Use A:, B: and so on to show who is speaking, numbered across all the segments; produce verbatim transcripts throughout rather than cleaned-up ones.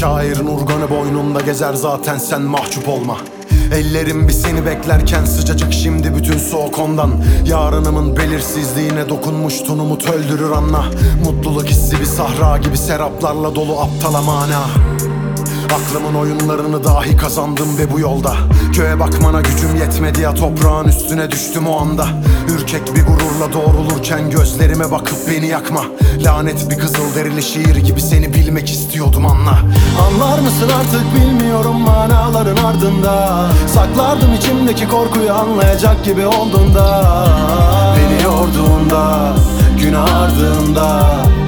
A: Şairin urganı boynunda gezer, zaten sen mahcup olma. Ellerim bir seni beklerken sıcacık şimdi bütün soğuk ondan. Yarınımın belirsizliğine dokunmuş Umut öldürür anla. Mutluluk hissi bir sahra gibi seraplarla dolu aptala mana. Aklımın oyunlarını dahi kazandım ve bu yolda köye bakmana gücüm yetmedi ya, toprağın üstüne düştüm o anda. Ürkek bir gururla doğrulurken gözlerime bakıp beni yakma. Lanet bir kızıl derili şiir gibi seni bilmek istiyordum, anla. Anlar mısın artık bilmiyorum manaların ardında. Saklardım içimdeki korkuyu anlayacak gibi olduğunda. Beni yorduğunda, gün ardında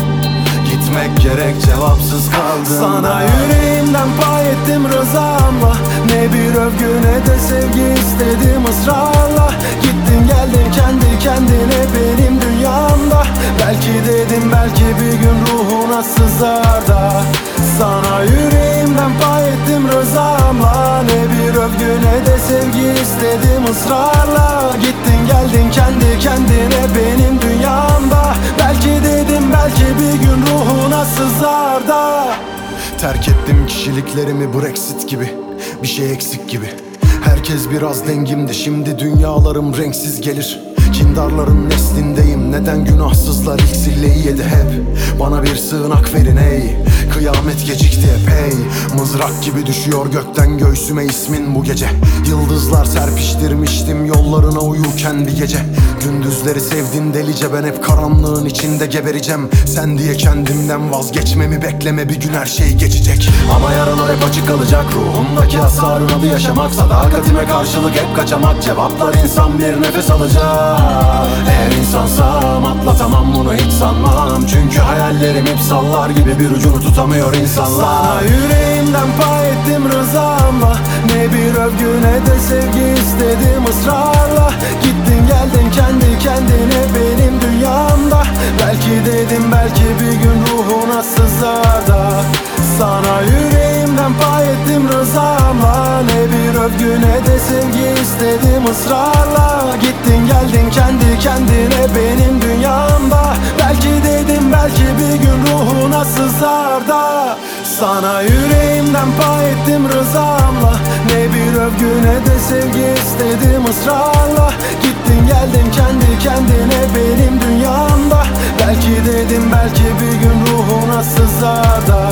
A: gitmek gerek, cevapsız kaldım. Sana yüreğimden pay ettim rızamla. Ne bir övgü ne de sevgi istedim ısrarla. Gittin geldin kendi kendine benim dünyamda. Belki dedim belki bir gün ruhuna sızar da. Sana yüreğimden pay ettim rızamla. Ne bir övgü ne de sevgi istedim ısrarla. Gittin geldin kendi kendine benim dünyamda. Belki dedim belki bir gün ruhuna sızar da. Terk ettim kişiliklerimi Brexit gibi, bir şey eksik gibi. Herkes biraz dengimde, şimdi dünyalarım renksiz gelir. Kindarların neslindeyim, neden günahsızlar ilk zilleyi yedi hep. Bana bir sığınak verin ey, kıyamet gecikti epey. Mızrak gibi düşüyor gökten göğsüme ismin bu gece. Yıldızlar serpiştirmiştim yollarına uyurken bir gece. Gündüzleri sevdin delice, ben hep karanlığın içinde gebereceğim. Sen diye kendimden vazgeçmemi bekleme, bir gün her şey geçecek. Ama yaralar hep açık kalacak, ruhumdaki hasarın adı yaşamak. Sadakatime karşılık hep kaçamak, cevaplar insan bir nefes alacak. Eğer insansam atlatamam bunu hiç sanmam. Çünkü hayallerim hep sallar gibi, bir ucunu tutamıyor insanlar. Sana yüreğimden pay ettim rızamla. Ne bir övgü ne de sevgi istedim ısrarla. Gittin geldin kendi kendine benim dünyamda. Belki dedim belki bir gün ruhuna sızar da. Sana yüreğimden pay ettim rızamla. Ne bir övgü ne de sevgi istedim ısrarla. Gittin geldin kendi kendine benim dünyamda. Belki dedim belki bir gün ruhuna sızar da. Sana yüreğimden pay ettim rızamla. Ne bir övgü ne de sevgi istedim ısrarla. Gittin geldin kendi kendine benim dünyamda. Belki dedim belki bir gün ruhuna sızar da.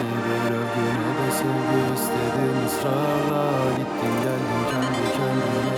A: Sevgi istedim ısrarla. Gittin geldin kendi kendine